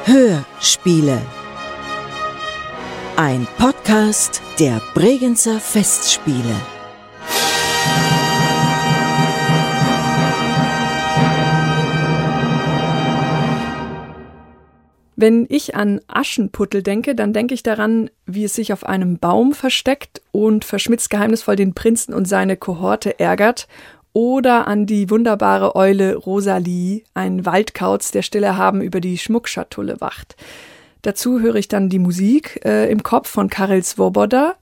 Hörspiele. Ein Podcast der Bregenzer Festspiele. Wenn ich an Aschenputtel denke, dann denke ich daran, wie es sich auf einem Baum versteckt und verschmitzt geheimnisvoll den Prinzen und seine Kohorte ärgert. Oder an die wunderbare Eule Rosalie, ein Waldkauz, der still erhaben über die Schmuckschatulle wacht. Dazu höre ich dann die Musik im Kopf von Karel Svoboda.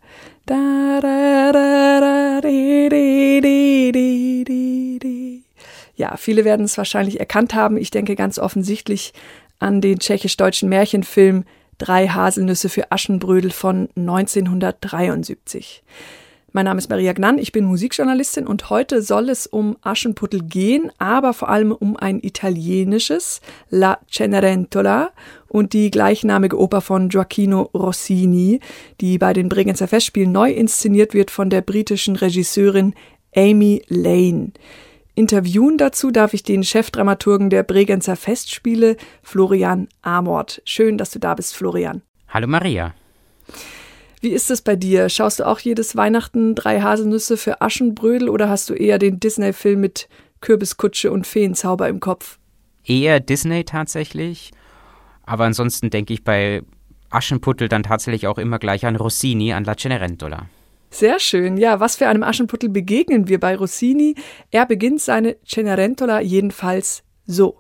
Ja, viele werden es wahrscheinlich erkannt haben. Ich denke ganz offensichtlich an den tschechisch-deutschen Märchenfilm 3 Haselnüsse für Aschenbrödel von 1973. Mein Name ist Maria Gnann, ich bin Musikjournalistin und heute soll es um Aschenputtel gehen, aber vor allem um ein italienisches, La Cenerentola und die gleichnamige Oper von Gioacchino Rossini, die bei den Bregenzer Festspielen neu inszeniert wird von der britischen Regisseurin Amy Lane. Interviewen dazu darf ich den Chefdramaturgen der Bregenzer Festspiele, Florian Amort. Schön, dass du da bist, Florian. Hallo Maria. Wie ist es bei dir? Schaust du auch jedes Weihnachten 3 Haselnüsse für Aschenbrödel oder hast du eher den Disney-Film mit Kürbiskutsche und Feenzauber im Kopf? Eher Disney tatsächlich, aber ansonsten denke ich bei Aschenputtel dann tatsächlich auch immer gleich an Rossini, an La Cenerentola. Sehr schön. Ja, was für einem Aschenputtel begegnen wir bei Rossini? Er beginnt seine Cenerentola jedenfalls so.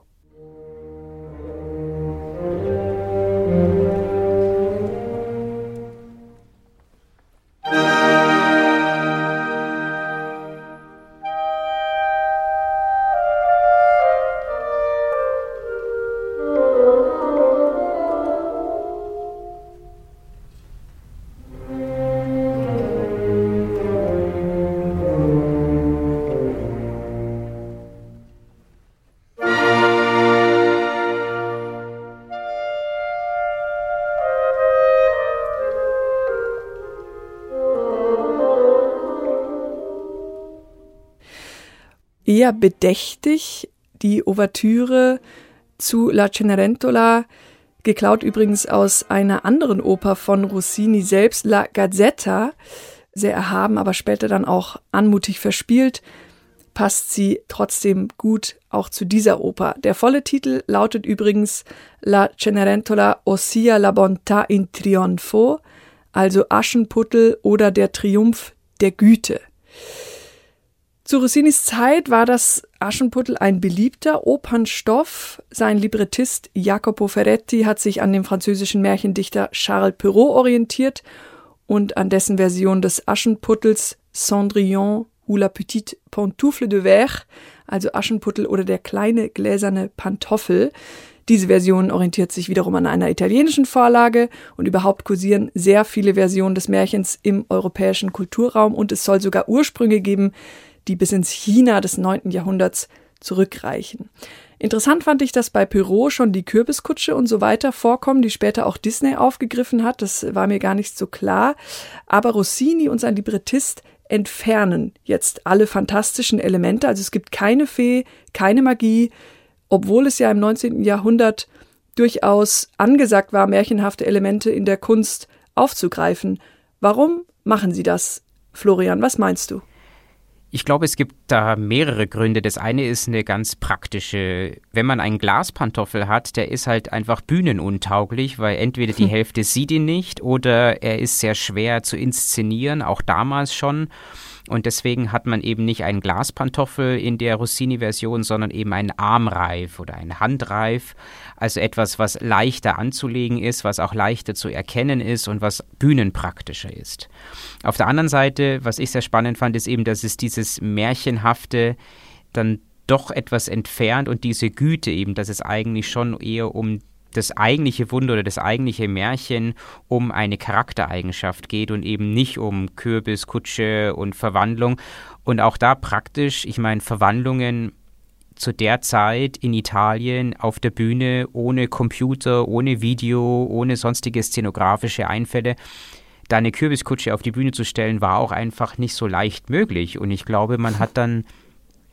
Eher bedächtig, die Ouvertüre zu La Cenerentola, geklaut übrigens aus einer anderen Oper von Rossini selbst, La Gazzetta, sehr erhaben, aber später dann auch anmutig verspielt, passt sie trotzdem gut auch zu dieser Oper. Der volle Titel lautet übrigens La Cenerentola, ossia la bontà in trionfo, also Aschenputtel oder der Triumph der Güte. Zu Rossinis Zeit war das Aschenputtel ein beliebter Opernstoff. Sein Librettist Jacopo Ferretti hat sich an dem französischen Märchendichter Charles Perrault orientiert und an dessen Version des Aschenputtels Cendrillon ou la petite pantoufle de verre, also Aschenputtel oder der kleine gläserne Pantoffel. Diese Version orientiert sich wiederum an einer italienischen Vorlage und überhaupt kursieren sehr viele Versionen des Märchens im europäischen Kulturraum und es soll sogar Ursprünge geben, die bis ins China des 9. Jahrhunderts zurückreichen. Interessant fand ich, dass bei Perrault schon die Kürbiskutsche und so weiter vorkommen, die später auch Disney aufgegriffen hat. Das war mir gar nicht so klar. Aber Rossini und sein Librettist entfernen jetzt alle fantastischen Elemente. Also es gibt keine Fee, keine Magie, obwohl es ja im 19. Jahrhundert durchaus angesagt war, märchenhafte Elemente in der Kunst aufzugreifen. Warum machen sie das, Florian? Was meinst du? Ich glaube, es gibt da mehrere Gründe. Das eine ist eine ganz praktische. Wenn man einen Glaspantoffel hat, der ist halt einfach bühnenuntauglich, weil entweder die Hälfte sieht ihn nicht oder er ist sehr schwer zu inszenieren, auch damals schon. Und deswegen hat man eben nicht einen Glaspantoffel in der Rossini-Version, sondern eben einen Armreif oder einen Handreif. Also etwas, was leichter anzulegen ist, was auch leichter zu erkennen ist und was bühnenpraktischer ist. Auf der anderen Seite, was ich sehr spannend fand, ist eben, dass es dieses Märchenhafte dann doch etwas entfernt und diese Güte eben, dass es eigentlich schon eher um das eigentliche Wunder oder das eigentliche Märchen um eine Charaktereigenschaft geht und eben nicht um Kürbis, Kutsche und Verwandlung. Und auch da praktisch, ich meine, Verwandlungen zu der Zeit in Italien auf der Bühne ohne Computer, ohne Video, ohne sonstige szenografische Einfälle, da eine Kürbiskutsche auf die Bühne zu stellen, war auch einfach nicht so leicht möglich. Und ich glaube, man hat dann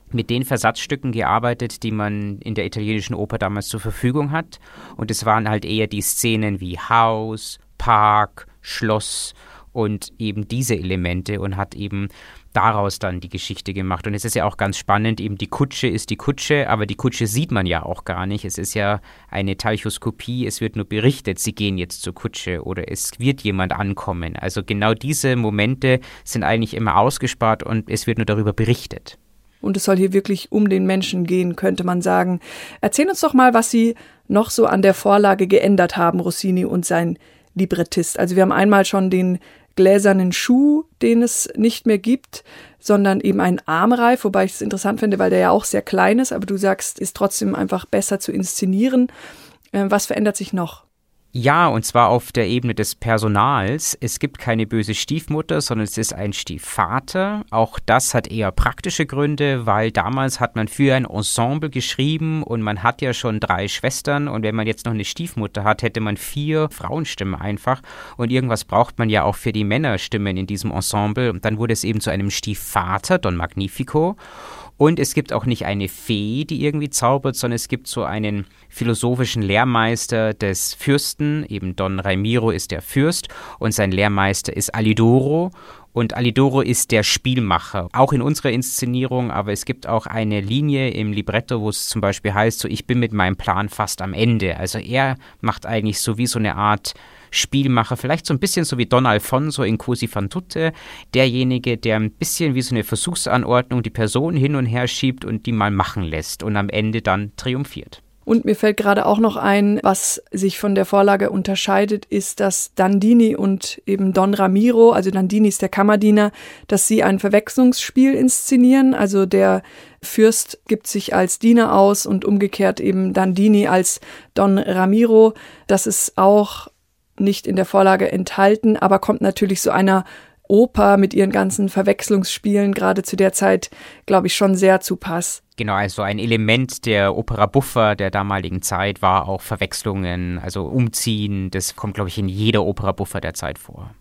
mit den Versatzstücken gearbeitet, die man in der italienischen Oper damals zur Verfügung hat. Und es waren halt eher die Szenen wie Haus, Park, Schloss und eben diese Elemente und hat eben daraus dann die Geschichte gemacht. Und es ist ja auch ganz spannend, eben die Kutsche ist die Kutsche, aber die Kutsche sieht man ja auch gar nicht. Es ist ja eine Talchoskopie, es wird nur berichtet, sie gehen jetzt zur Kutsche oder es wird jemand ankommen. Also genau diese Momente sind eigentlich immer ausgespart und es wird nur darüber berichtet. Und es soll hier wirklich um den Menschen gehen, könnte man sagen. Erzähl uns doch mal, was Sie noch so an der Vorlage geändert haben, Rossini und sein Librettist. Also wir haben einmal schon den gläsernen Schuh, den es nicht mehr gibt, sondern eben einen Armreif, wobei ich es interessant finde, weil der ja auch sehr klein ist, aber du sagst, ist trotzdem einfach besser zu inszenieren. Was verändert sich noch? Ja, und zwar auf der Ebene des Personals. Es gibt keine böse Stiefmutter, sondern es ist ein Stiefvater. Auch das hat eher praktische Gründe, weil damals hat man für ein Ensemble geschrieben und man hat ja schon 3 Schwestern und wenn man jetzt noch eine Stiefmutter hat, hätte man 4 Frauenstimmen einfach und irgendwas braucht man ja auch für die Männerstimmen in diesem Ensemble und dann wurde es eben zu einem Stiefvater, Don Magnifico. Und es gibt auch nicht eine Fee, die irgendwie zaubert, sondern es gibt so einen philosophischen Lehrmeister des Fürsten, eben Don Ramiro ist der Fürst und sein Lehrmeister ist Alidoro. Und Alidoro ist der Spielmacher, auch in unserer Inszenierung, aber es gibt auch eine Linie im Libretto, wo es zum Beispiel heißt, so ich bin mit meinem Plan fast am Ende. Also er macht eigentlich so wie so eine Art Spielmacher, vielleicht so ein bisschen so wie Don Alfonso in Così fan tutte, derjenige, der ein bisschen wie so eine Versuchsanordnung die Person hin und her schiebt und die mal machen lässt und am Ende dann triumphiert. Und mir fällt gerade auch noch ein, was sich von der Vorlage unterscheidet, ist, dass Dandini und eben Don Ramiro, also Dandini ist der Kammerdiener, dass sie ein Verwechslungsspiel inszenieren. Also der Fürst gibt sich als Diener aus und umgekehrt eben Dandini als Don Ramiro. Das ist auch nicht in der Vorlage enthalten, aber kommt natürlich so einer Oper mit ihren ganzen Verwechslungsspielen gerade zu der Zeit, glaube ich, schon sehr zu Pass. Genau, also ein Element der Opera buffa der damaligen Zeit war auch Verwechslungen, also Umziehen. Das kommt, glaube ich, in jeder Opera buffa der Zeit vor.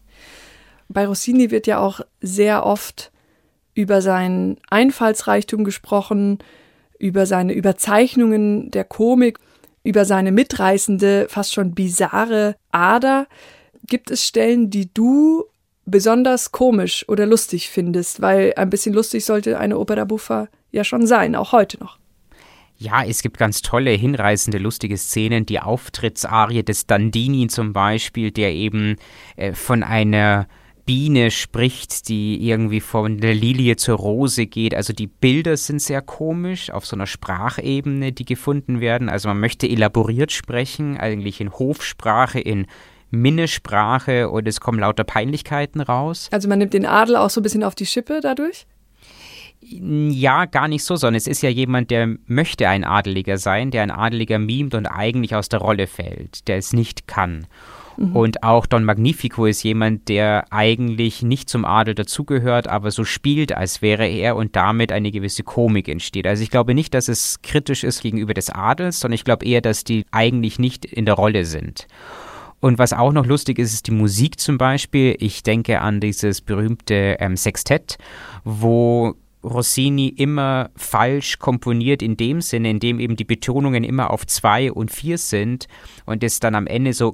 Bei Rossini wird ja auch sehr oft über seinen Einfallsreichtum gesprochen, über seine Überzeichnungen der Komik, über seine mitreißende, fast schon bizarre Ader. Gibt es Stellen, die du besonders komisch oder lustig findest? Weil ein bisschen lustig sollte eine Opera buffa ja schon sein, auch heute noch. Ja, es gibt ganz tolle, hinreißende, lustige Szenen. Die Auftrittsarie des Dandini zum Beispiel, der eben von einer Biene spricht, die irgendwie von der Lilie zur Rose geht. Also die Bilder sind sehr komisch auf so einer Sprachebene, die gefunden werden. Also man möchte elaboriert sprechen, eigentlich in Hofsprache, in Minnesprache und es kommen lauter Peinlichkeiten raus. Also man nimmt den Adel auch so ein bisschen auf die Schippe dadurch? Ja, gar nicht so, sondern es ist ja jemand, der möchte ein Adeliger sein, der ein Adeliger mimt und eigentlich aus der Rolle fällt, der es nicht kann. Und auch Don Magnifico ist jemand, der eigentlich nicht zum Adel dazugehört, aber so spielt, als wäre er und damit eine gewisse Komik entsteht. Also ich glaube nicht, dass es kritisch ist gegenüber des Adels, sondern ich glaube eher, dass die eigentlich nicht in der Rolle sind. Und was auch noch lustig ist, ist die Musik zum Beispiel. Ich denke an dieses berühmte Sextett, wo Rossini immer falsch komponiert in dem Sinne, in dem eben die Betonungen immer auf 2 und 4 sind und es dann am Ende so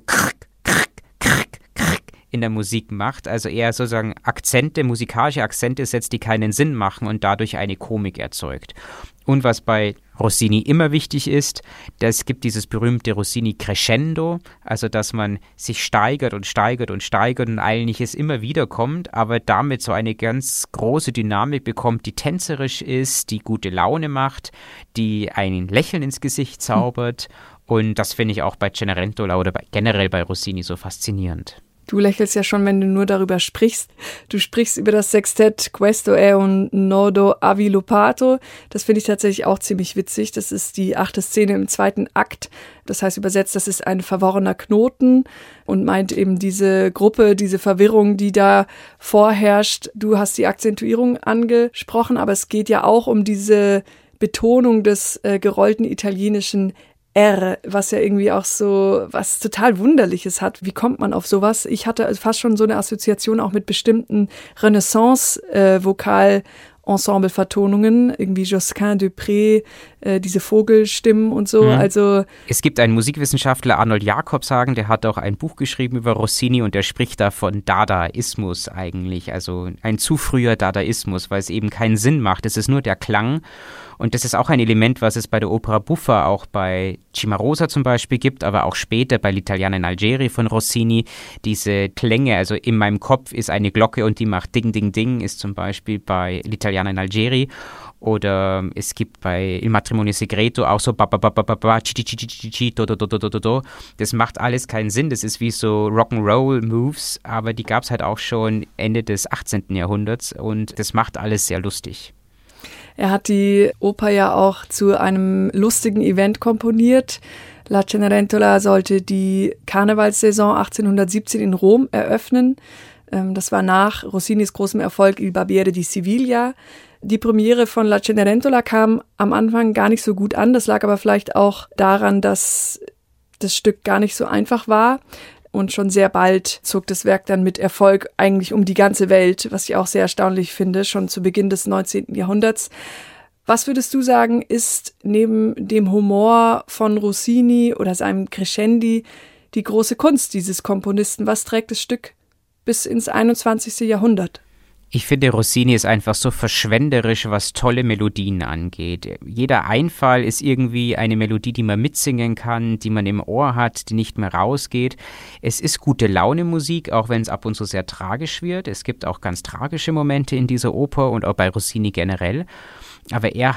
in der Musik macht, also eher sozusagen Akzente, musikalische Akzente setzt, die keinen Sinn machen und dadurch eine Komik erzeugt. Und was bei Rossini immer wichtig ist, es gibt dieses berühmte Rossini Crescendo, also dass man sich steigert und steigert und steigert und eigentlich es immer wieder kommt, aber damit so eine ganz große Dynamik bekommt, die tänzerisch ist, die gute Laune macht, die ein Lächeln ins Gesicht zaubert und das finde ich auch bei Cenerentola oder generell bei Rossini so faszinierend. Du lächelst ja schon, wenn du nur darüber sprichst. Du sprichst über das Sextett Questo è un nodo avviluppato. Das finde ich tatsächlich auch ziemlich witzig. Das ist die 8. Szene im 2. Akt. Das heißt übersetzt, das ist ein verworrener Knoten und meint eben diese Gruppe, diese Verwirrung, die da vorherrscht. Du hast die Akzentuierung angesprochen, aber es geht ja auch um diese Betonung des gerollten italienischen R, was ja irgendwie auch so was total Wunderliches hat. Wie kommt man auf sowas? Ich hatte fast schon so eine Assoziation auch mit bestimmten Renaissance-Vokal- Ensemble-Vertonungen, irgendwie Josquin Dupré, diese Vogelstimmen und so. Also es gibt einen Musikwissenschaftler, Arnold Jakobshagen, der hat auch ein Buch geschrieben über Rossini und der spricht da von Dadaismus eigentlich, also ein zu früher Dadaismus, weil es eben keinen Sinn macht. Es ist nur der Klang. Und das ist auch ein Element, was es bei der Opera Buffa auch bei Cimarosa zum Beispiel gibt, aber auch später bei L'Italiana in Algeri von Rossini. Diese Klänge, also in meinem Kopf ist eine Glocke und die macht Ding, Ding, Ding, ist zum Beispiel bei L'Italiana in Algeri. Oder es gibt bei Il Matrimonio Segreto auch so ba ba ba ba ba ba chi chi chi chi chi do do do do do do. Das macht alles keinen Sinn. Das ist wie so Rock'n'Roll Moves, aber die gab es halt auch schon Ende des 18. Jahrhunderts und das macht alles sehr lustig. Er hat die Oper ja auch zu einem lustigen Event komponiert. La Cenerentola sollte die Karnevalssaison 1817 in Rom eröffnen. Das war nach Rossinis großem Erfolg Il Barbiere di Siviglia. Die Premiere von La Cenerentola kam am Anfang gar nicht so gut an. Das lag aber vielleicht auch daran, dass das Stück gar nicht so einfach war. Und schon sehr bald zog das Werk dann mit Erfolg eigentlich um die ganze Welt, was ich auch sehr erstaunlich finde, schon zu Beginn des 19. Jahrhunderts. Was würdest du sagen, ist neben dem Humor von Rossini oder seinem Crescendi die große Kunst dieses Komponisten? Was trägt das Stück bis ins 21. Jahrhundert? Ich finde, Rossini ist einfach so verschwenderisch, was tolle Melodien angeht. Jeder Einfall ist irgendwie eine Melodie, die man mitsingen kann, die man im Ohr hat, die nicht mehr rausgeht. Es ist gute Laune Musik, auch wenn es ab und zu sehr tragisch wird. Es gibt auch ganz tragische Momente in dieser Oper und auch bei Rossini generell. Aber er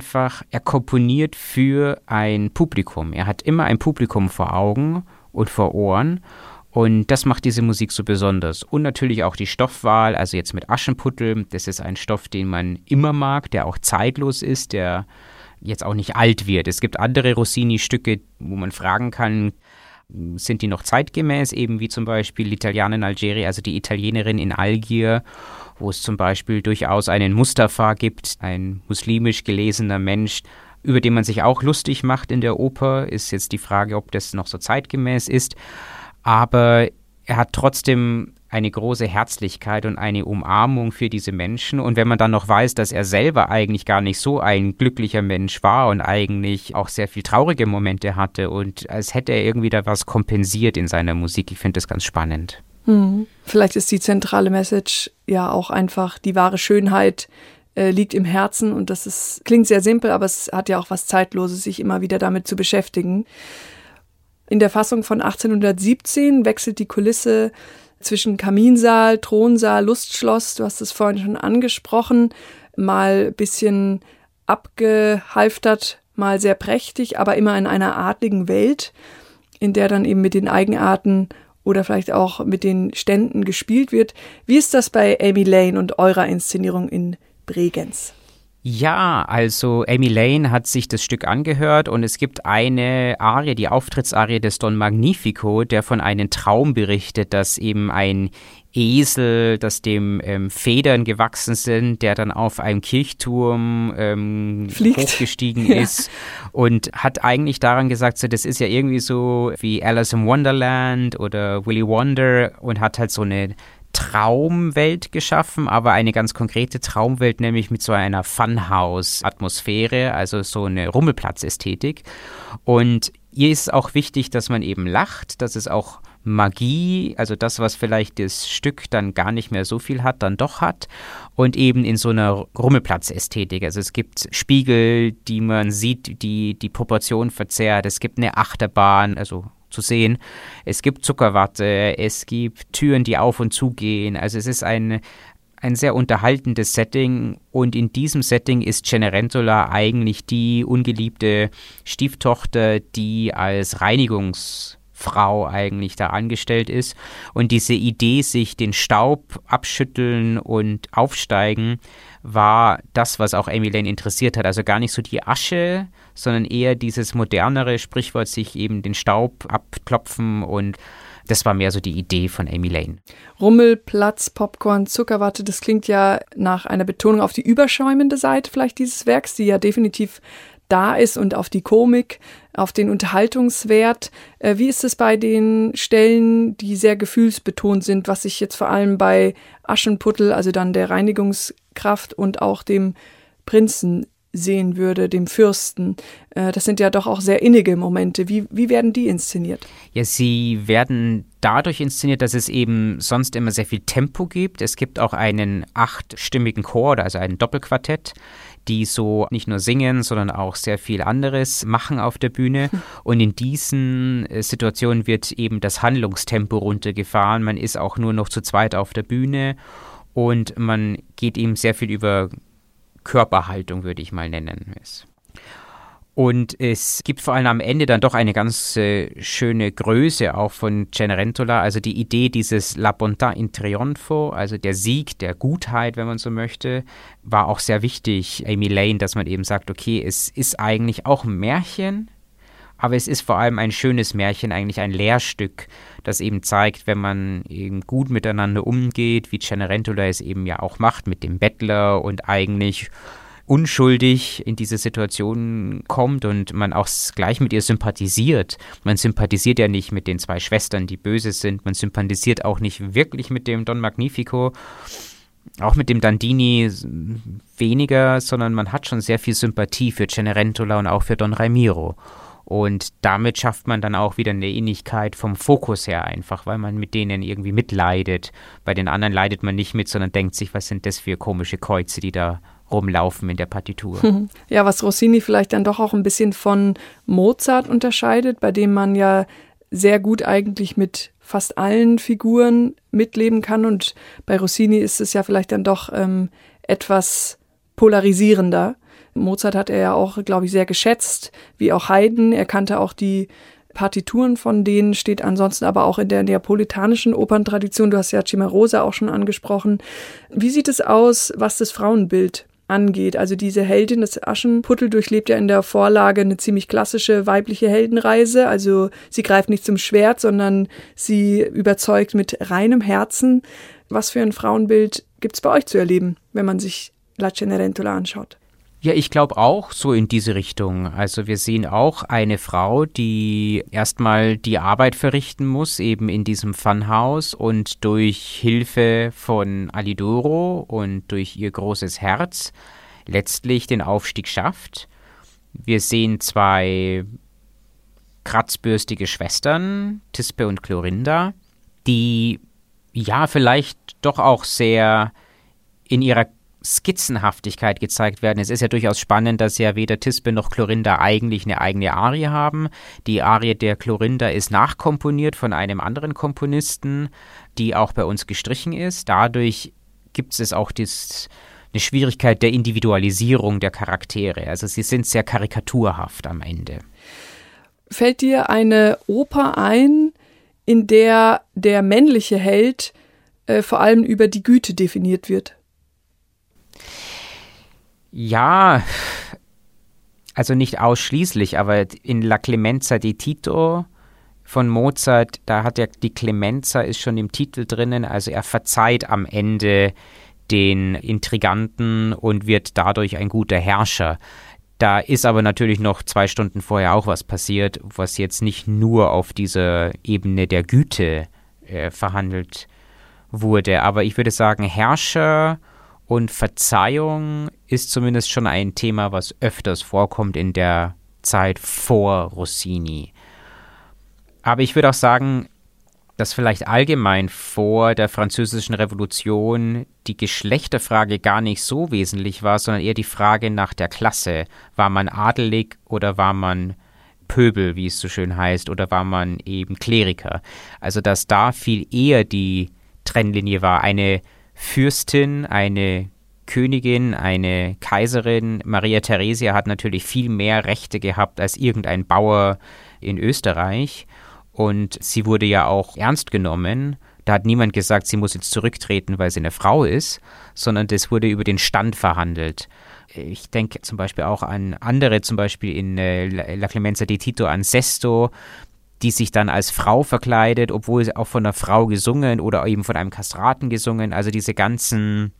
komponiert für ein Publikum. Er hat immer ein Publikum vor Augen und vor Ohren. Und das macht diese Musik so besonders. Und natürlich auch die Stoffwahl, also jetzt mit Aschenputtel, das ist ein Stoff, den man immer mag, der auch zeitlos ist, der jetzt auch nicht alt wird. Es gibt andere Rossini-Stücke, wo man fragen kann, sind die noch zeitgemäß, eben wie zum Beispiel L'Italiana in Algeri, also die Italienerin in Algier, wo es zum Beispiel durchaus einen Mustafa gibt, ein muslimisch gelesener Mensch, über den man sich auch lustig macht in der Oper. Ist jetzt die Frage, ob das noch so zeitgemäß ist. Aber er hat trotzdem eine große Herzlichkeit und eine Umarmung für diese Menschen. Und wenn man dann noch weiß, dass er selber eigentlich gar nicht so ein glücklicher Mensch war und eigentlich auch sehr viel traurige Momente hatte und als hätte er irgendwie da was kompensiert in seiner Musik. Ich finde das ganz spannend. Vielleicht ist die zentrale Message ja auch einfach, die wahre Schönheit liegt im Herzen. Und klingt sehr simpel, aber es hat ja auch was Zeitloses, sich immer wieder damit zu beschäftigen. In der Fassung von 1817 wechselt die Kulisse zwischen Kaminsaal, Thronsaal, Lustschloss, du hast es vorhin schon angesprochen, mal ein bisschen abgehalftert, mal sehr prächtig, aber immer in einer adligen Welt, in der dann eben mit den Eigenarten oder vielleicht auch mit den Ständen gespielt wird. Wie ist das bei Amy Lane und eurer Inszenierung in Bregenz? Ja, also Amy Lane hat sich das Stück angehört und es gibt eine Arie, die Auftrittsarie des Don Magnifico, der von einem Traum berichtet, dass eben ein Esel, dass dem Federn gewachsen sind, der dann auf einem Kirchturm hochgestiegen ist und hat eigentlich daran gesagt, so, das ist ja irgendwie so wie Alice in Wonderland oder Willy Wonder und hat halt so eine Traumwelt geschaffen, aber eine ganz konkrete Traumwelt, nämlich mit so einer Funhouse-Atmosphäre, also so eine Rummelplatz-Ästhetik. Und ihr ist auch wichtig, dass man eben lacht, dass es auch Magie, also das, was vielleicht das Stück dann gar nicht mehr so viel hat, dann doch hat und eben in so einer Rummelplatz-Ästhetik. Also es gibt Spiegel, die man sieht, die Proportion verzerrt, es gibt eine Achterbahn, also zu sehen. Es gibt Zuckerwatte, es gibt Türen, die auf und zu gehen. Also es ist ein sehr unterhaltendes Setting und in diesem Setting ist Cenerentola eigentlich die ungeliebte Stieftochter, die als Reinigungsfrau eigentlich da angestellt ist. Und diese Idee, sich den Staub abschütteln und aufsteigen, war das, was auch Amy Lane interessiert hat. Also gar nicht so die Asche, sondern eher dieses modernere Sprichwort, sich eben den Staub abklopfen und das war mehr so die Idee von Amy Lane. Rummelplatz, Popcorn, Zuckerwatte, das klingt ja nach einer Betonung auf die überschäumende Seite vielleicht dieses Werks, die ja definitiv da ist und auf die Komik, auf den Unterhaltungswert. Wie ist es bei den Stellen, die sehr gefühlsbetont sind, was ich jetzt vor allem bei Aschenputtel, also dann der Reinigungskraft und auch dem Prinzen sehen würde, dem Fürsten? Das sind ja doch auch sehr innige Momente. Wie werden die inszeniert? Ja, sie werden dadurch inszeniert, dass es eben sonst immer sehr viel Tempo gibt. Es gibt auch einen 8-stimmigen Chor, also ein Doppelquartett, die so nicht nur singen, sondern auch sehr viel anderes machen auf der Bühne. Und in diesen Situationen wird eben das Handlungstempo runtergefahren. Man ist auch nur noch zu zweit auf der Bühne und man geht eben sehr viel über Körperhaltung, würde ich mal nennen. Und es gibt vor allem am Ende dann doch eine ganz schöne Größe auch von Cenerentola, also die Idee dieses La Bontà in Trionfo, also der Sieg der Gutheit, wenn man so möchte, war auch sehr wichtig, Amy Lane, dass man eben sagt, okay, es ist eigentlich auch ein Märchen, aber es ist vor allem ein schönes Märchen, eigentlich ein Lehrstück, das eben zeigt, wenn man eben gut miteinander umgeht, wie Cenerentola es eben ja auch macht mit dem Bettler und eigentlich unschuldig in diese Situation kommt und man auch gleich mit ihr sympathisiert. Man sympathisiert ja nicht mit den 2 Schwestern, die böse sind. Man sympathisiert auch nicht wirklich mit dem Don Magnifico, auch mit dem Dandini weniger, sondern man hat schon sehr viel Sympathie für Cenerentola und auch für Don Ramiro. Und damit schafft man dann auch wieder eine Ähnlichkeit vom Fokus her einfach, weil man mit denen irgendwie mitleidet. Bei den anderen leidet man nicht mit, sondern denkt sich, was sind das für komische Kreuze, die da rumlaufen in der Partitur. Ja, was Rossini vielleicht dann doch auch ein bisschen von Mozart unterscheidet, bei dem man ja sehr gut eigentlich mit fast allen Figuren mitleben kann. Und bei Rossini ist es ja vielleicht dann doch etwas polarisierender. Mozart hat er ja auch, glaube ich, sehr geschätzt, wie auch Haydn. Er kannte auch die Partituren von denen, steht ansonsten aber auch in der neapolitanischen Operntradition. Du hast ja Cimarosa auch schon angesprochen. Wie sieht es aus, was das Frauenbild angeht? Also diese Heldin, das Aschenputtel, durchlebt ja in der Vorlage eine ziemlich klassische weibliche Heldenreise. Also sie greift nicht zum Schwert, sondern sie überzeugt mit reinem Herzen. Was für ein Frauenbild gibt es bei euch zu erleben, wenn man sich La Cenerentola anschaut? Ja, ich glaube auch so in diese Richtung. Also wir sehen auch eine Frau, die erstmal die Arbeit verrichten muss, eben in diesem Funhaus und durch Hilfe von Alidoro und durch ihr großes Herz letztlich den Aufstieg schafft. Wir sehen 2 kratzbürstige Schwestern, Thisbe und Clorinda, die ja vielleicht doch auch sehr in ihrer Skizzenhaftigkeit gezeigt werden. Es ist ja durchaus spannend, dass ja weder Thisbe noch Clorinda eigentlich eine eigene Arie haben. Die Arie der Clorinda ist nachkomponiert von einem anderen Komponisten, die auch bei uns gestrichen ist. Dadurch gibt es auch eine Schwierigkeit der Individualisierung der Charaktere. Also sie sind sehr karikaturhaft am Ende. Fällt dir eine Oper ein, in der der männliche Held vor allem über die Güte definiert wird? Ja, also nicht ausschließlich, aber in La Clemenza di Tito von Mozart, da hat ja die Clemenza ist schon im Titel drinnen, also er verzeiht am Ende den Intriganten und wird dadurch ein guter Herrscher. Da ist aber natürlich noch 2 Stunden vorher auch was passiert, was jetzt nicht nur auf dieser Ebene der Güte verhandelt wurde. Aber ich würde sagen, Herrscher und Verzeihung ist zumindest schon ein Thema, was öfters vorkommt in der Zeit vor Rossini. Aber ich würde auch sagen, dass vielleicht allgemein vor der Französischen Revolution die Geschlechterfrage gar nicht so wesentlich war, sondern eher die Frage nach der Klasse. War man adelig oder war man Pöbel, wie es so schön heißt, oder war man eben Kleriker? Also dass da viel eher die Trennlinie war. Eine Fürstin, eine Königin, eine Kaiserin, Maria Theresia hat natürlich viel mehr Rechte gehabt als irgendein Bauer in Österreich. Und sie wurde ja auch ernst genommen. Da hat niemand gesagt, sie muss jetzt zurücktreten, weil sie eine Frau ist, sondern das wurde über den Stand verhandelt. Ich denke zum Beispiel auch an andere, zum Beispiel in La Clemenza di Tito, an Sesto, die sich dann als Frau verkleidet, obwohl auch von einer Frau gesungen oder eben von einem Kastraten gesungen. Also diese ganzen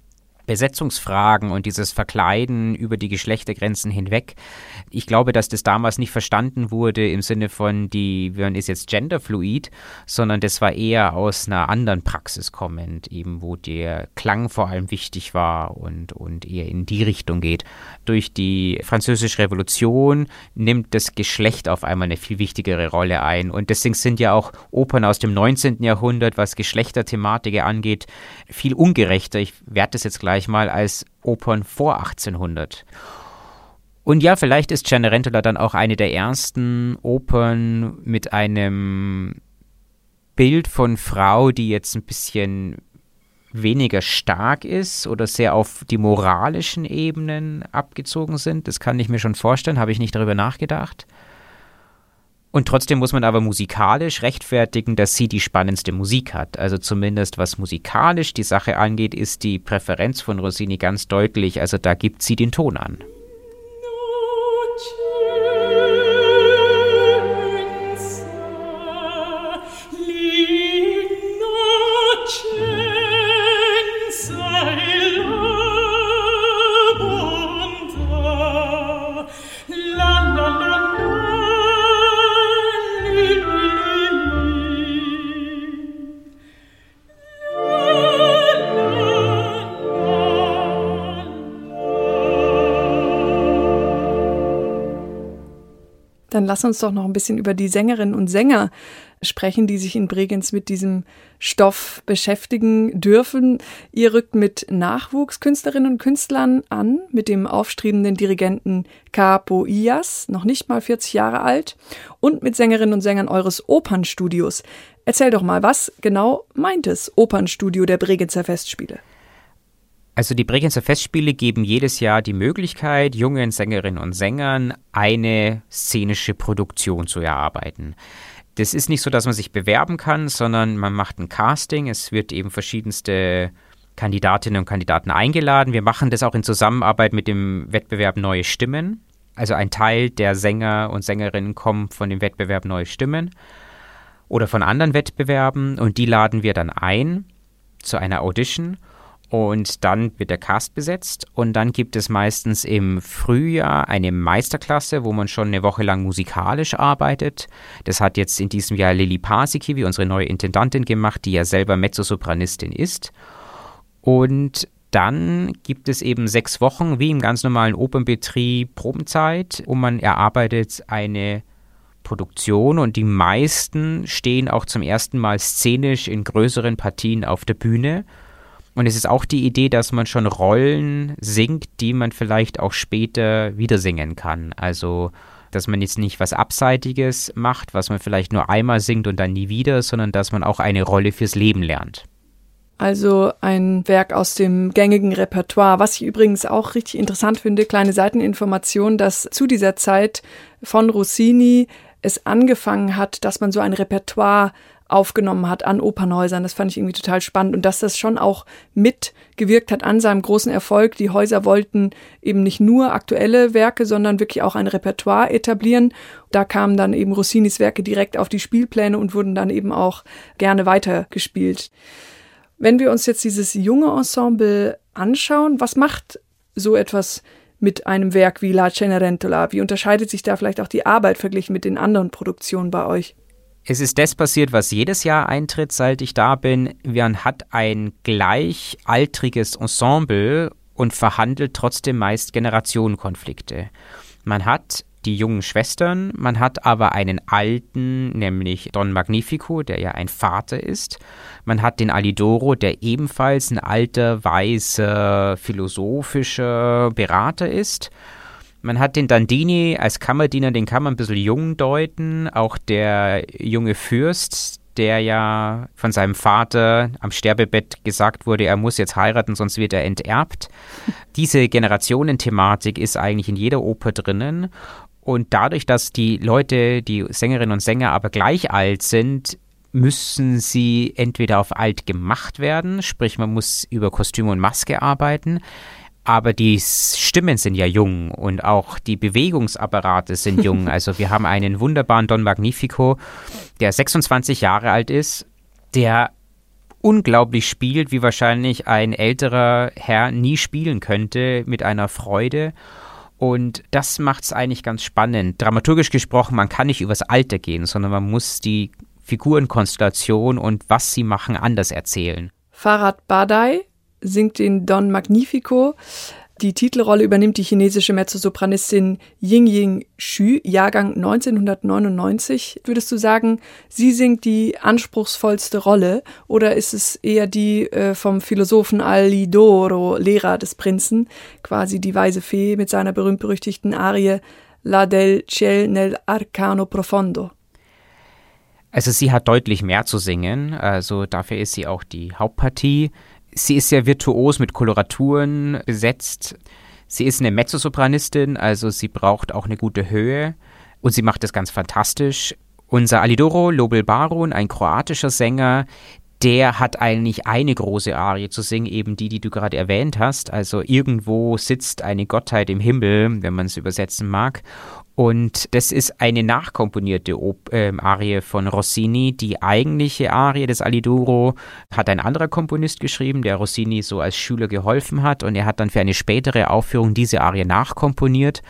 Besetzungsfragen und dieses Verkleiden über die Geschlechtergrenzen hinweg. Ich glaube, dass das damals nicht verstanden wurde im Sinne von, man ist jetzt genderfluid, sondern das war eher aus einer anderen Praxis kommend, eben wo der Klang vor allem wichtig war und eher in die Richtung geht. Durch die Französische Revolution nimmt das Geschlecht auf einmal eine viel wichtigere Rolle ein und deswegen sind ja auch Opern aus dem 19. Jahrhundert, was Geschlechterthematik angeht, viel ungerechter. Ich werte das jetzt gleich mal als Opern vor 1800. Und ja, vielleicht ist Cenerentola dann auch eine der ersten Opern mit einem Bild von Frau, die jetzt ein bisschen weniger stark ist oder sehr auf die moralischen Ebenen abgezogen sind. Das kann ich mir schon vorstellen, habe ich nicht darüber nachgedacht. Und trotzdem muss man aber musikalisch rechtfertigen, dass sie die spannendste Musik hat. Also zumindest was musikalisch die Sache angeht, ist die Präferenz von Rossini ganz deutlich. Also da gibt sie den Ton an. Dann lass uns doch noch ein bisschen über die Sängerinnen und Sänger sprechen, die sich in Bregenz mit diesem Stoff beschäftigen dürfen. Ihr rückt mit Nachwuchskünstlerinnen und Künstlern an, mit dem aufstrebenden Dirigenten Capo Ias, noch nicht mal 40 Jahre alt, und mit Sängerinnen und Sängern eures Opernstudios. Erzähl doch mal, was genau meint es, Opernstudio der Bregenzer Festspiele? Also die Bregenzer Festspiele geben jedes Jahr die Möglichkeit, jungen Sängerinnen und Sängern eine szenische Produktion zu erarbeiten. Das ist nicht so, dass man sich bewerben kann, sondern man macht ein Casting. Es wird eben verschiedenste Kandidatinnen und Kandidaten eingeladen. Wir machen das auch in Zusammenarbeit mit dem Wettbewerb Neue Stimmen. Also ein Teil der Sänger und Sängerinnen kommt von dem Wettbewerb Neue Stimmen oder von anderen Wettbewerben und die laden wir dann ein zu einer Audition. Und dann wird der Cast besetzt und dann gibt es meistens im Frühjahr eine Meisterklasse, wo man schon eine Woche lang musikalisch arbeitet. Das hat jetzt in diesem Jahr Lili Pasicki, wie unsere neue Intendantin, gemacht, die ja selber Mezzosopranistin ist. Und dann gibt es eben 6 Wochen, wie im ganz normalen Opernbetrieb, Probenzeit, und man erarbeitet eine Produktion und die meisten stehen auch zum ersten Mal szenisch in größeren Partien auf der Bühne. Und es ist auch die Idee, dass man schon Rollen singt, die man vielleicht auch später wieder singen kann. Also, dass man jetzt nicht was Abseitiges macht, was man vielleicht nur einmal singt und dann nie wieder, sondern dass man auch eine Rolle fürs Leben lernt. Also ein Werk aus dem gängigen Repertoire. Was ich übrigens auch richtig interessant finde, kleine Seiteninformation, dass zu dieser Zeit von Rossini es angefangen hat, dass man so ein Repertoire aufgenommen hat an Opernhäusern. Das fand ich irgendwie total spannend und dass das schon auch mitgewirkt hat an seinem großen Erfolg. Die Häuser wollten eben nicht nur aktuelle Werke, sondern wirklich auch ein Repertoire etablieren. Da kamen dann eben Rossinis Werke direkt auf die Spielpläne und wurden dann eben auch gerne weitergespielt. Wenn wir uns jetzt dieses junge Ensemble anschauen, was macht so etwas mit einem Werk wie La Cenerentola? Wie unterscheidet sich da vielleicht auch die Arbeit verglichen mit den anderen Produktionen bei euch? Es ist das passiert, was jedes Jahr eintritt, seit ich da bin. Man hat ein gleichaltriges Ensemble und verhandelt trotzdem meist Generationenkonflikte. Man hat die jungen Schwestern, man hat aber einen alten, nämlich Don Magnifico, der ja ein Vater ist. Man hat den Alidoro, der ebenfalls ein alter, weiser, philosophischer Berater ist. Man hat den Dandini als Kammerdiener, den kann man ein bisschen jung deuten. Auch der junge Fürst, der ja von seinem Vater am Sterbebett gesagt wurde, er muss jetzt heiraten, sonst wird er enterbt. Diese Generationenthematik ist eigentlich in jeder Oper drinnen. Und dadurch, dass die Leute, die Sängerinnen und Sänger aber gleich alt sind, müssen sie entweder auf alt gemacht werden, sprich man muss über Kostüm und Maske arbeiten. Aber die Stimmen sind ja jung und auch die Bewegungsapparate sind jung. Also wir haben einen wunderbaren Don Magnifico, der 26 Jahre alt ist, der unglaublich spielt, wie wahrscheinlich ein älterer Herr nie spielen könnte, mit einer Freude. Und das macht es eigentlich ganz spannend. Dramaturgisch gesprochen, man kann nicht übers Alter gehen, sondern man muss die Figurenkonstellation und was sie machen anders erzählen. Farhad Badawi singt den Don Magnifico. Die Titelrolle übernimmt die chinesische Mezzosopranistin Ying Xu, Jahrgang 1999. Würdest du sagen, sie singt die anspruchsvollste Rolle oder ist es eher die vom Philosophen Alidoro, Lehrer des Prinzen, quasi die weise Fee mit seiner berühmt-berüchtigten Arie La del ciel nel arcano profondo? Also sie hat deutlich mehr zu singen, also dafür ist sie auch die Hauptpartie. Sie ist sehr virtuos mit Koloraturen besetzt. Sie ist eine Mezzosopranistin, also sie braucht auch eine gute Höhe und sie macht das ganz fantastisch. Unser Alidoro Lobel Barun, ein kroatischer Sänger, der hat eigentlich eine große Arie zu singen, eben die du gerade erwähnt hast. Also irgendwo sitzt eine Gottheit im Himmel, wenn man es übersetzen mag. Und das ist eine nachkomponierte Arie von Rossini. Die eigentliche Arie des Alidoro hat ein anderer Komponist geschrieben, der Rossini so als Schüler geholfen hat. Und er hat dann für eine spätere Aufführung diese Arie nachkomponiert.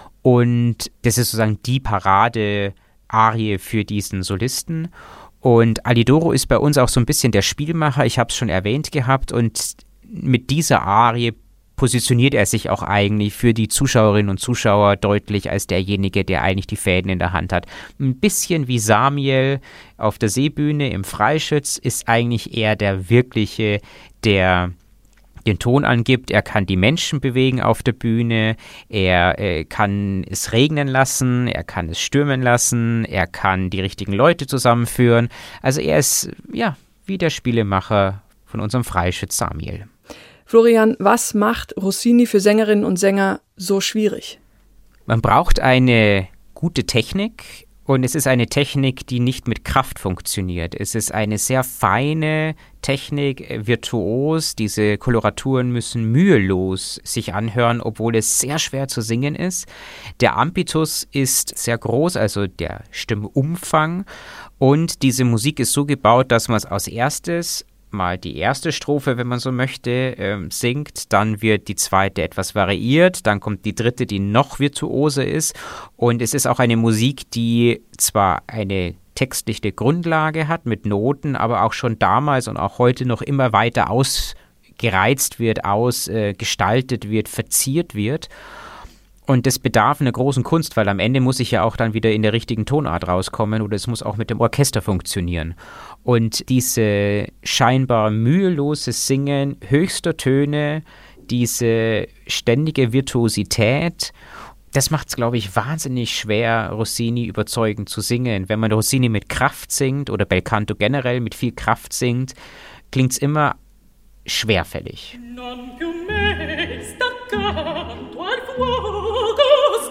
Und das ist sozusagen die Parade-Arie für diesen Solisten. Und Alidoro ist bei uns auch so ein bisschen der Spielmacher, ich habe es schon erwähnt gehabt. Und mit dieser Arie positioniert er sich auch eigentlich für die Zuschauerinnen und Zuschauer deutlich als derjenige, der eigentlich die Fäden in der Hand hat. Ein bisschen wie Samiel auf der Seebühne im Freischütz ist eigentlich eher der wirkliche, der den Ton angibt. Er kann die Menschen bewegen auf der Bühne, er kann es regnen lassen, er kann es stürmen lassen, er kann die richtigen Leute zusammenführen. Also er ist ja wie der Spielemacher von unserem Freischütz Samiel. Florian, was macht Rossini für Sängerinnen und Sänger so schwierig? Man braucht eine gute Technik und es ist eine Technik, die nicht mit Kraft funktioniert. Es ist eine sehr feine Technik, virtuos. Diese Koloraturen müssen mühelos sich anhören, obwohl es sehr schwer zu singen ist. Der Ambitus ist sehr groß, also der Stimmumfang. Und diese Musik ist so gebaut, dass man es als erstes mal die erste Strophe, wenn man so möchte, singt, dann wird die zweite etwas variiert, dann kommt die dritte, die noch virtuoser ist und es ist auch eine Musik, die zwar eine textliche Grundlage hat mit Noten, aber auch schon damals und auch heute noch immer weiter ausgereizt wird, ausgestaltet wird, verziert wird. Und das bedarf einer großen Kunst, weil am Ende muss ich ja auch dann wieder in der richtigen Tonart rauskommen oder es muss auch mit dem Orchester funktionieren. Und diese scheinbar mühelose Singen höchster Töne, diese ständige Virtuosität, das macht es, glaube ich, wahnsinnig schwer, Rossini überzeugend zu singen. Wenn man Rossini mit Kraft singt oder Belcanto generell mit viel Kraft singt, klingt es immer schwerfällig. Non più me staccato al fuoco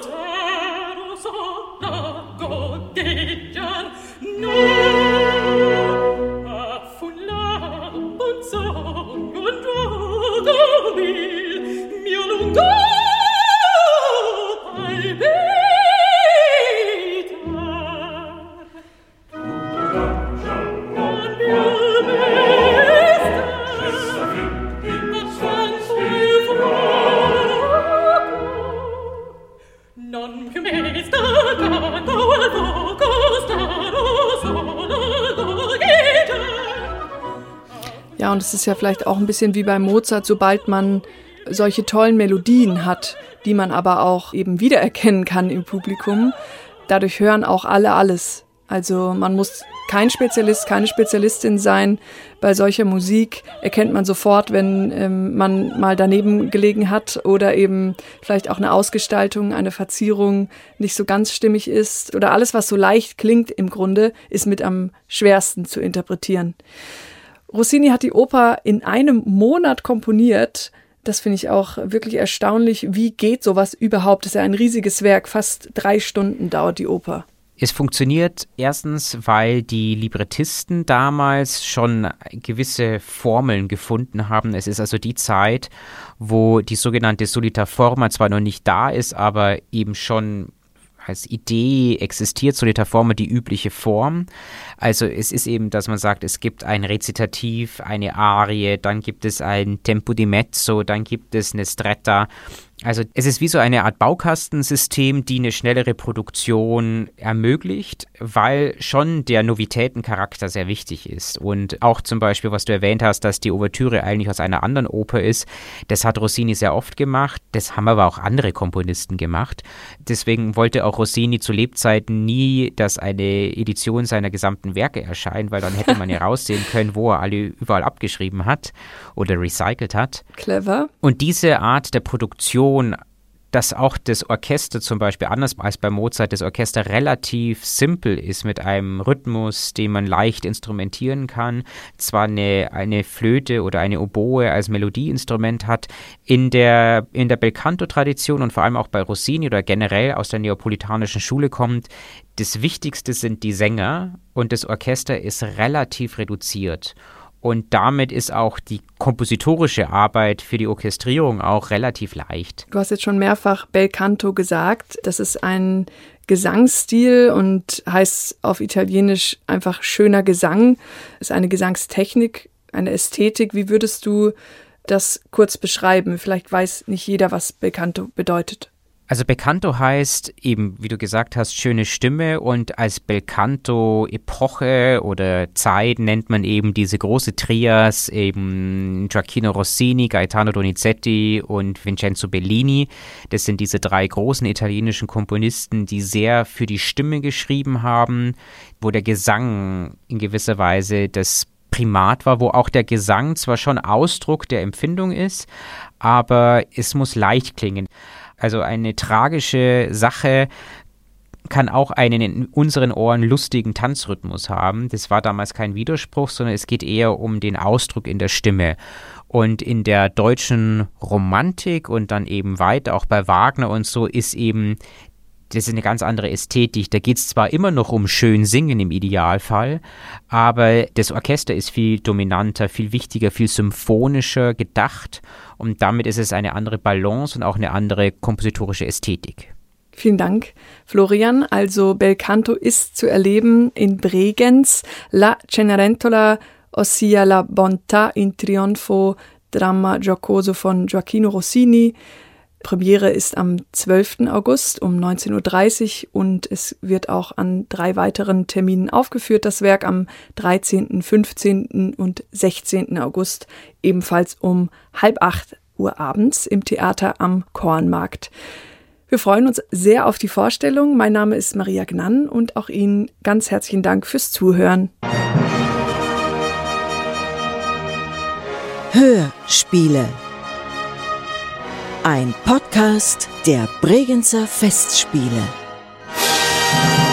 stero sola godeggiar no affullare un sogno un gioco mio lungo Ja, und es ist ja vielleicht auch ein bisschen wie bei Mozart, sobald man solche tollen Melodien hat, die man aber auch eben wiedererkennen kann im Publikum, dadurch hören auch alle alles. Also man muss kein Spezialist, keine Spezialistin sein. Bei solcher Musik erkennt man sofort, wenn man mal daneben gelegen hat oder eben vielleicht auch eine Ausgestaltung, eine Verzierung nicht so ganz stimmig ist. Oder alles, was so leicht klingt im Grunde, ist mit am schwersten zu interpretieren. Rossini hat die Oper in einem Monat komponiert. Das finde ich auch wirklich erstaunlich. Wie geht sowas überhaupt? Das ist ja ein riesiges Werk. Fast 3 Stunden dauert die Oper. Es funktioniert erstens, weil die Librettisten damals schon gewisse Formeln gefunden haben. Es ist also die Zeit, wo die sogenannte Solita Forma zwar noch nicht da ist, aber eben schon Idee existiert Solita Forma die übliche Form. Also es ist eben, dass man sagt, es gibt ein Rezitativ, eine Arie, dann gibt es ein Tempo di mezzo, dann gibt es eine Stretta. Also es ist wie so eine Art Baukastensystem, die eine schnelle Reproduktion ermöglicht, weil schon der Novitätencharakter sehr wichtig ist. Und auch zum Beispiel, was du erwähnt hast, dass die Ouvertüre eigentlich aus einer anderen Oper ist, das hat Rossini sehr oft gemacht, das haben aber auch andere Komponisten gemacht. Deswegen wollte auch Rossini zu Lebzeiten nie, dass eine Edition seiner gesamten Werke erscheint, weil dann hätte man ja raussehen können, wo er alle überall abgeschrieben hat oder recycelt hat. Clever. Und diese Art der Produktion, dass auch das Orchester zum Beispiel, anders als bei Mozart, das Orchester relativ simpel ist mit einem Rhythmus, den man leicht instrumentieren kann, zwar eine Flöte oder eine Oboe als Melodieinstrument hat, in der Belcanto-Tradition und vor allem auch bei Rossini oder generell aus der neapolitanischen Schule kommt, das Wichtigste sind die Sänger und das Orchester ist relativ reduziert. Und damit ist auch die kompositorische Arbeit für die Orchestrierung auch relativ leicht. Du hast jetzt schon mehrfach Belcanto gesagt. Das ist ein Gesangsstil und heißt auf Italienisch einfach schöner Gesang. Ist eine Gesangstechnik, eine Ästhetik. Wie würdest du das kurz beschreiben? Vielleicht weiß nicht jeder, was Belcanto bedeutet. Also Belcanto heißt eben, wie du gesagt hast, schöne Stimme und als Belcanto-Epoche oder Zeit nennt man eben diese große Trias, eben Gioacchino Rossini, Gaetano Donizetti und Vincenzo Bellini. Das sind diese 3 großen italienischen Komponisten, die sehr für die Stimme geschrieben haben, wo der Gesang in gewisser Weise das Primat war, wo auch der Gesang zwar schon Ausdruck der Empfindung ist, aber es muss leicht klingen. Also eine tragische Sache kann auch einen in unseren Ohren lustigen Tanzrhythmus haben. Das war damals kein Widerspruch, sondern es geht eher um den Ausdruck in der Stimme. Und in der deutschen Romantik und dann eben weiter, auch bei Wagner und so, ist eben, das ist eine ganz andere Ästhetik. Da geht es zwar immer noch um schön singen im Idealfall, aber das Orchester ist viel dominanter, viel wichtiger, viel symphonischer gedacht und damit ist es eine andere Balance und auch eine andere kompositorische Ästhetik. Vielen Dank, Florian. Also Belcanto ist zu erleben in Bregenz. La Cenerentola, ossia la bontà in trionfo, Dramma giocoso von Gioacchino Rossini. Premiere ist am 12. August um 19.30 Uhr und es wird auch an 3 weiteren Terminen aufgeführt. Das Werk am 13., 15. und 16. August ebenfalls um 7:30 Uhr abends im Theater am Kornmarkt. Wir freuen uns sehr auf die Vorstellung. Mein Name ist Maria Gnann und auch Ihnen ganz herzlichen Dank fürs Zuhören. Hörspiele. Ein Podcast der Bregenzer Festspiele.